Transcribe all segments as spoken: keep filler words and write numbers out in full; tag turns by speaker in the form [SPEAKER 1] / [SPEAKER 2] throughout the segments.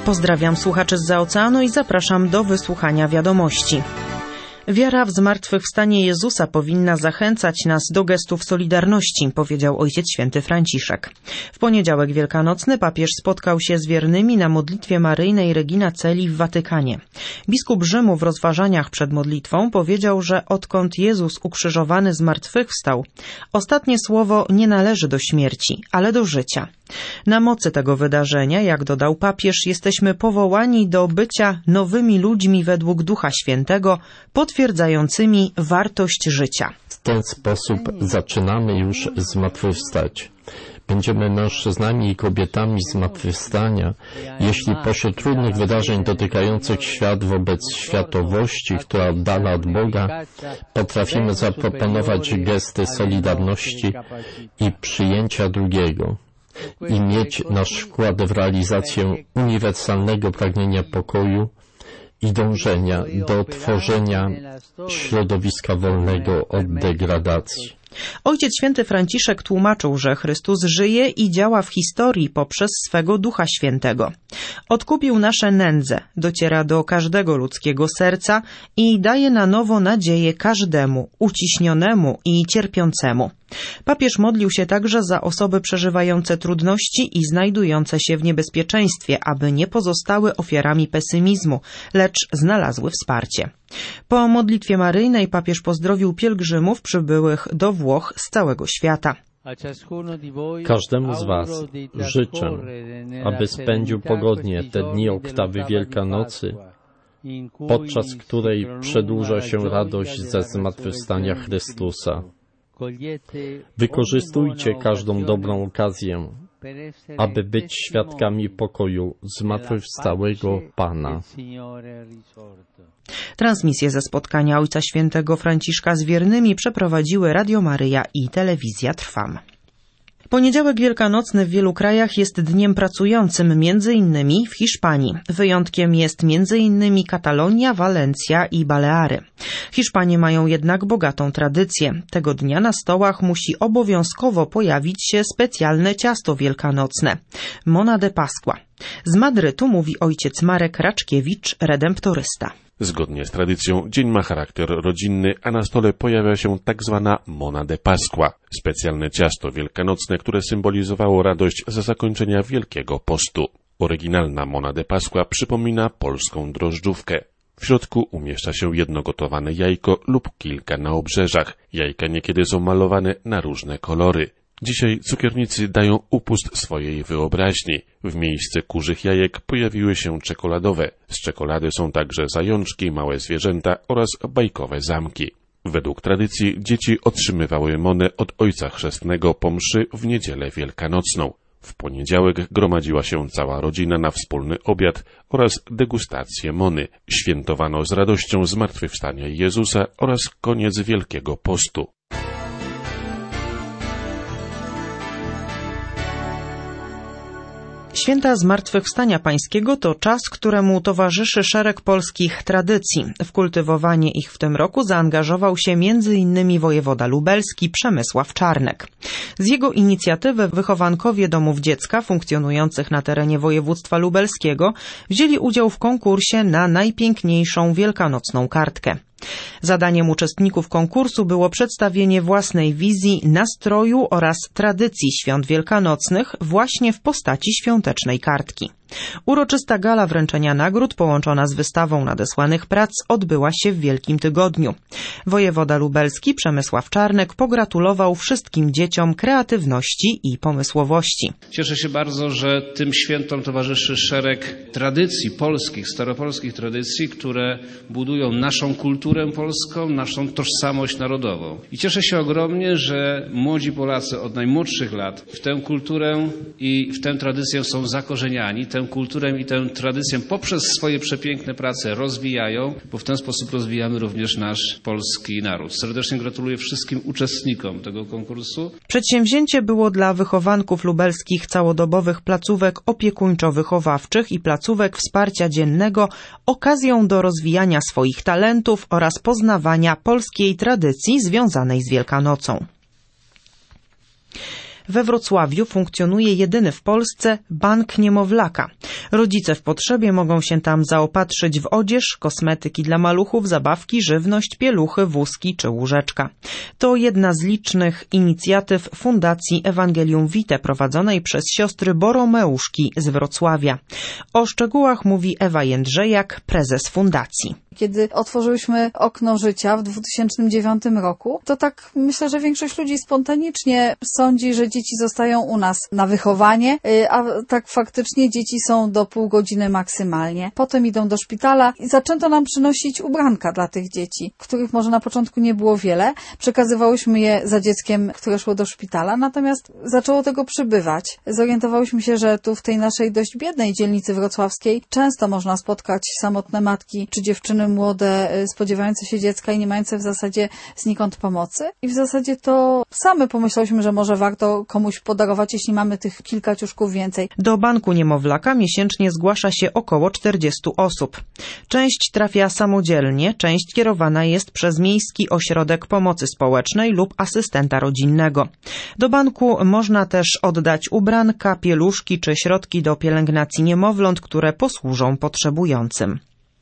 [SPEAKER 1] Pozdrawiam słuchaczy zza oceanu i zapraszam do wysłuchania wiadomości. Wiara w zmartwychwstanie Jezusa powinna zachęcać nas do gestów solidarności, powiedział Ojciec Święty Franciszek. W poniedziałek wielkanocny papież spotkał się z wiernymi na modlitwie maryjnej Regina Coeli w Watykanie. Biskup Rzymu w rozważaniach przed modlitwą powiedział, że odkąd Jezus ukrzyżowany zmartwychwstał, ostatnie słowo nie należy do śmierci, ale do życia. Na mocy tego wydarzenia, jak dodał papież, jesteśmy powołani do bycia nowymi ludźmi według Ducha Świętego, potwierdzającymi wartość życia.
[SPEAKER 2] W ten sposób zaczynamy już zmartwychwstać. Będziemy mężczyznami i kobietami zmartwychwstania, jeśli pośród trudnych wydarzeń dotykających świat wobec światowości, która oddala od Boga, potrafimy zaproponować gesty solidarności i przyjęcia drugiego i mieć nasz wkład w realizację uniwersalnego pragnienia pokoju i dążenia do tworzenia środowiska wolnego od degradacji.
[SPEAKER 1] Ojciec Święty Franciszek tłumaczył, że Chrystus żyje i działa w historii poprzez swego Ducha Świętego. Odkupił nasze nędze, dociera do każdego ludzkiego serca i daje na nowo nadzieję każdemu, uciśnionemu i cierpiącemu. Papież modlił się także za osoby przeżywające trudności i znajdujące się w niebezpieczeństwie, aby nie pozostały ofiarami pesymizmu, lecz znalazły wsparcie. Po modlitwie maryjnej papież pozdrowił pielgrzymów przybyłych do Włoch z całego świata.
[SPEAKER 2] Każdemu z Was życzę, aby spędził pogodnie te dni oktawy Wielkanocy, podczas której przedłuża się radość ze zmartwychwstania Chrystusa. Wykorzystujcie każdą dobrą okazję, aby być świadkami pokoju zmartwychwstałego Pana.
[SPEAKER 1] Transmisję ze spotkania Ojca Świętego Franciszka z wiernymi przeprowadziły Radio Maryja i Telewizja Trwam. Poniedziałek wielkanocny w wielu krajach jest dniem pracującym, między innymi w Hiszpanii. Wyjątkiem jest między innymi Katalonia, Walencja i Baleary. Hiszpanie mają jednak bogatą tradycję. Tego dnia na stołach musi obowiązkowo pojawić się specjalne ciasto wielkanocne – Mona de Pasqua. Z Madrytu mówi ojciec Marek Raczkiewicz, redemptorysta.
[SPEAKER 3] Zgodnie z tradycją dzień ma charakter rodzinny, a na stole pojawia się tak zwana Mona de Pasqua, specjalne ciasto wielkanocne, które symbolizowało radość ze zakończenia Wielkiego Postu. Oryginalna Mona de Pasqua przypomina polską drożdżówkę. W środku umieszcza się jedno gotowane jajko lub kilka na obrzeżach. Jajka niekiedy są malowane na różne kolory. Dzisiaj cukiernicy dają upust swojej wyobraźni. W miejsce kurzych jajek pojawiły się czekoladowe. Z czekolady są także zajączki, małe zwierzęta oraz bajkowe zamki. Według tradycji dzieci otrzymywały monę od Ojca Chrzestnego po mszy w niedzielę wielkanocną. W poniedziałek gromadziła się cała rodzina na wspólny obiad oraz degustację mony. Świętowano z radością zmartwychwstania Jezusa oraz koniec Wielkiego Postu.
[SPEAKER 1] Święta Zmartwychwstania Pańskiego to czas, któremu towarzyszy szereg polskich tradycji. W kultywowanie ich w tym roku zaangażował się między innymi wojewoda lubelski Przemysław Czarnek. Z jego inicjatywy wychowankowie domów dziecka funkcjonujących na terenie województwa lubelskiego wzięli udział w konkursie na najpiękniejszą wielkanocną kartkę. Zadaniem uczestników konkursu było przedstawienie własnej wizji, nastroju oraz tradycji świąt wielkanocnych właśnie w postaci świątecznej kartki. Uroczysta gala wręczenia nagród połączona z wystawą nadesłanych prac odbyła się w Wielkim Tygodniu. Wojewoda lubelski Przemysław Czarnek pogratulował wszystkim dzieciom kreatywności i pomysłowości.
[SPEAKER 4] Cieszę się bardzo, że tym świętom towarzyszy szereg tradycji polskich, staropolskich tradycji, które budują naszą kulturę polską, naszą tożsamość narodową. I cieszę się ogromnie, że młodzi Polacy od najmłodszych lat w tę kulturę i w tę tradycję są zakorzeniani, tę kulturę i tę tradycję poprzez swoje przepiękne prace rozwijają, bo w ten sposób rozwijamy również nasz polski naród. Serdecznie gratuluję wszystkim uczestnikom tego konkursu.
[SPEAKER 1] Przedsięwzięcie było dla wychowanków lubelskich całodobowych placówek opiekuńczo-wychowawczych i placówek wsparcia dziennego okazją do rozwijania swoich talentów oraz poznawania polskiej tradycji związanej z Wielkanocą. We Wrocławiu funkcjonuje jedyny w Polsce bank niemowlaka. Rodzice w potrzebie mogą się tam zaopatrzyć w odzież, kosmetyki dla maluchów, zabawki, żywność, pieluchy, wózki czy łóżeczka. To jedna z licznych inicjatyw Fundacji Ewangelium Vitae prowadzonej przez siostry Boromeuszki z Wrocławia. O szczegółach mówi Ewa Jędrzejak, prezes fundacji.
[SPEAKER 5] Kiedy otworzyłyśmy okno życia w dwa tysiące dziewiątym roku, to tak myślę, że większość ludzi spontanicznie sądzi, że dzieci zostają u nas na wychowanie, a tak faktycznie dzieci są do pół godziny maksymalnie. Potem idą do szpitala i zaczęto nam przynosić ubranka dla tych dzieci, których może na początku nie było wiele. Przekazywałyśmy je za dzieckiem, które szło do szpitala, natomiast zaczęło tego przybywać. Zorientowałyśmy się, że tu w tej naszej dość biednej dzielnicy wrocławskiej często można spotkać samotne matki czy dziewczyny młode, spodziewające się dziecka i nie mające w zasadzie znikąd pomocy. I w zasadzie to same pomyślałyśmy, że może warto komuś podarować, jeśli mamy tych kilka ciuszków więcej.
[SPEAKER 1] Do Banku Niemowlaka miesięcznie zgłasza się około czterdziestu osób. Część trafia samodzielnie, część kierowana jest przez Miejski Ośrodek Pomocy Społecznej lub asystenta rodzinnego. Do banku można też oddać ubranka, pieluszki czy środki do pielęgnacji niemowląt, które posłużą potrzebującym.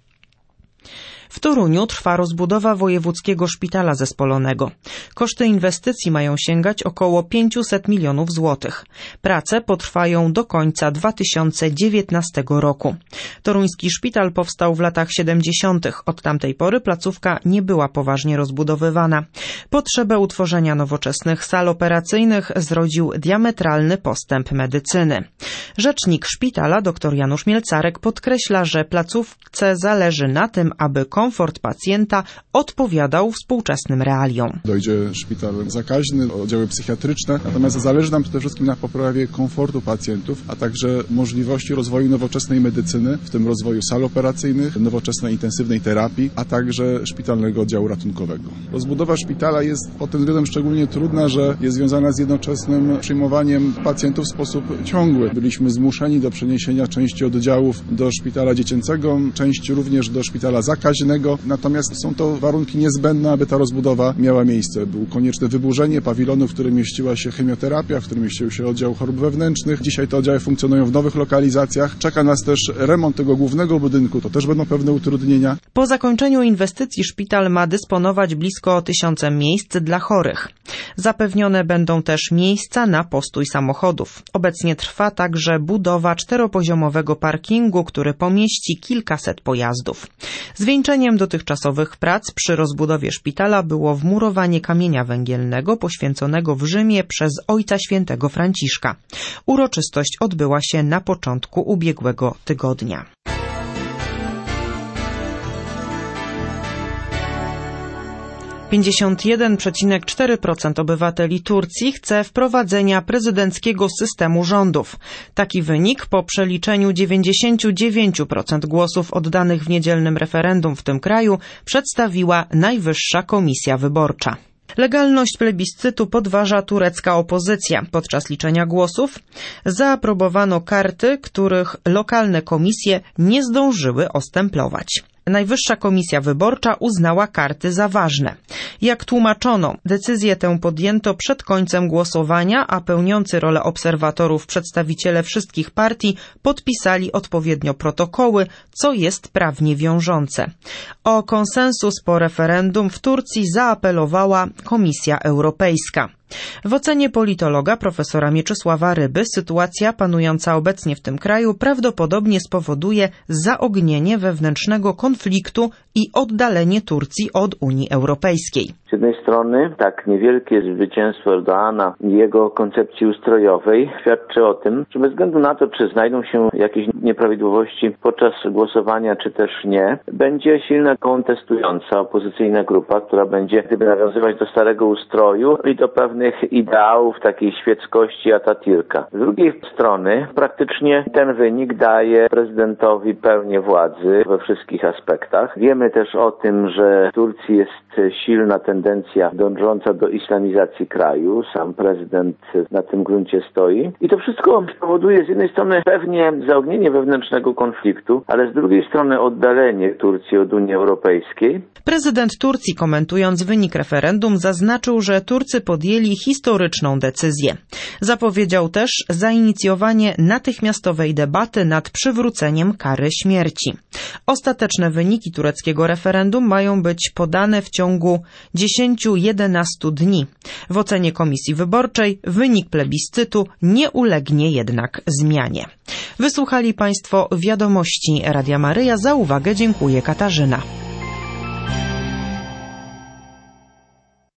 [SPEAKER 1] W Toruniu trwa rozbudowa Wojewódzkiego Szpitala Zespolonego. Koszty inwestycji mają sięgać około pięćset milionów złotych. Prace potrwają do końca dwa tysiące dziewiętnastego roku. Toruński szpital powstał w latach siedemdziesiątych. Od tamtej pory placówka nie była poważnie rozbudowywana. Potrzebę utworzenia nowoczesnych sal operacyjnych zrodził diametralny postęp medycyny. Rzecznik szpitala dr Janusz Mielcarek podkreśla, że placówce zależy na tym, aby komfort pacjenta odpowiadał współczesnym realiom.
[SPEAKER 6] Dojdzie szpital zakaźny, oddziały psychiatryczne, natomiast zależy nam przede wszystkim na poprawie komfortu pacjentów, a także możliwości rozwoju nowoczesnej medycyny, w tym rozwoju sal operacyjnych, nowoczesnej intensywnej terapii, a także szpitalnego oddziału ratunkowego. Rozbudowa szpitala jest pod tym względem szczególnie trudna, że jest związana z jednoczesnym przyjmowaniem pacjentów w sposób ciągły. Byliśmy zmuszeni do przeniesienia części oddziałów do szpitala dziecięcego, części również do szpitala zakaźnego, natomiast są to warunki niezbędne, aby ta rozbudowa miała miejsce. Było konieczne wyburzenie pawilonu, w którym mieściła się chemioterapia, w którym mieścił się oddział chorób wewnętrznych. Dzisiaj te oddziały funkcjonują w nowych lokalizacjach. Czeka nas też remont tego głównego budynku, to też będą pewne utrudnienia.
[SPEAKER 1] Po zakończeniu inwestycji szpital ma dysponować blisko tysiącem miejsc dla chorych. Zapewnione będą też miejsca na postój samochodów. Obecnie trwa także budowa czteropoziomowego parkingu, który pomieści kilkaset pojazdów. Zwieńczeniem dotychczasowych prac przy rozbudowie szpitala było wmurowanie kamienia węgielnego poświęconego w Rzymie przez Ojca Świętego Franciszka. Uroczystość odbyła się na początku ubiegłego tygodnia. pięćdziesiąt jeden przecinek cztery procent obywateli Turcji chce wprowadzenia prezydenckiego systemu rządów. Taki wynik po przeliczeniu dziewięćdziesiąt dziewięć procent głosów oddanych w niedzielnym referendum w tym kraju przedstawiła Najwyższa Komisja Wyborcza. Legalność plebiscytu podważa turecka opozycja. Podczas liczenia głosów zaaprobowano karty, których lokalne komisje nie zdążyły ostemplować. Najwyższa Komisja Wyborcza uznała karty za ważne. Jak tłumaczono, decyzję tę podjęto przed końcem głosowania, a pełniący rolę obserwatorów przedstawiciele wszystkich partii podpisali odpowiednio protokoły, co jest prawnie wiążące. O konsensus po referendum w Turcji zaapelowała Komisja Europejska. W ocenie politologa profesora Mieczysława Ryby sytuacja panująca obecnie w tym kraju prawdopodobnie spowoduje zaognienie wewnętrznego konfliktu i oddalenie Turcji od Unii Europejskiej.
[SPEAKER 7] Z jednej strony tak niewielkie zwycięstwo Erdoğana i jego koncepcji ustrojowej świadczy o tym, że bez względu na to, czy znajdą się jakieś nieprawidłowości podczas głosowania, czy też nie, będzie silna kontestująca opozycyjna grupa, która będzie gdyby nawiązywać do starego ustroju i do pewnych ideałów takiej świeckości Atatürka. Z drugiej strony praktycznie ten wynik daje prezydentowi pełnię władzy we wszystkich aspektach. Wiemy też o tym, że w Turcji jest silna tendencja tendencja dążąca do islamizacji kraju. Sam prezydent na tym gruncie stoi. I to wszystko powoduje z jednej strony pewnie zaognienie wewnętrznego konfliktu, ale z drugiej strony oddalenie Turcji od Unii Europejskiej.
[SPEAKER 1] Prezydent Turcji, komentując wynik referendum, zaznaczył, że Turcy podjęli historyczną decyzję. Zapowiedział też zainicjowanie natychmiastowej debaty nad przywróceniem kary śmierci. Ostateczne wyniki tureckiego referendum mają być podane w ciągu dziesięć do jedenastu dni. W ocenie Komisji Wyborczej wynik plebiscytu nie ulegnie jednak zmianie. Wysłuchali Państwo wiadomości Radia Maryja. Za uwagę dziękuję Katarzyna.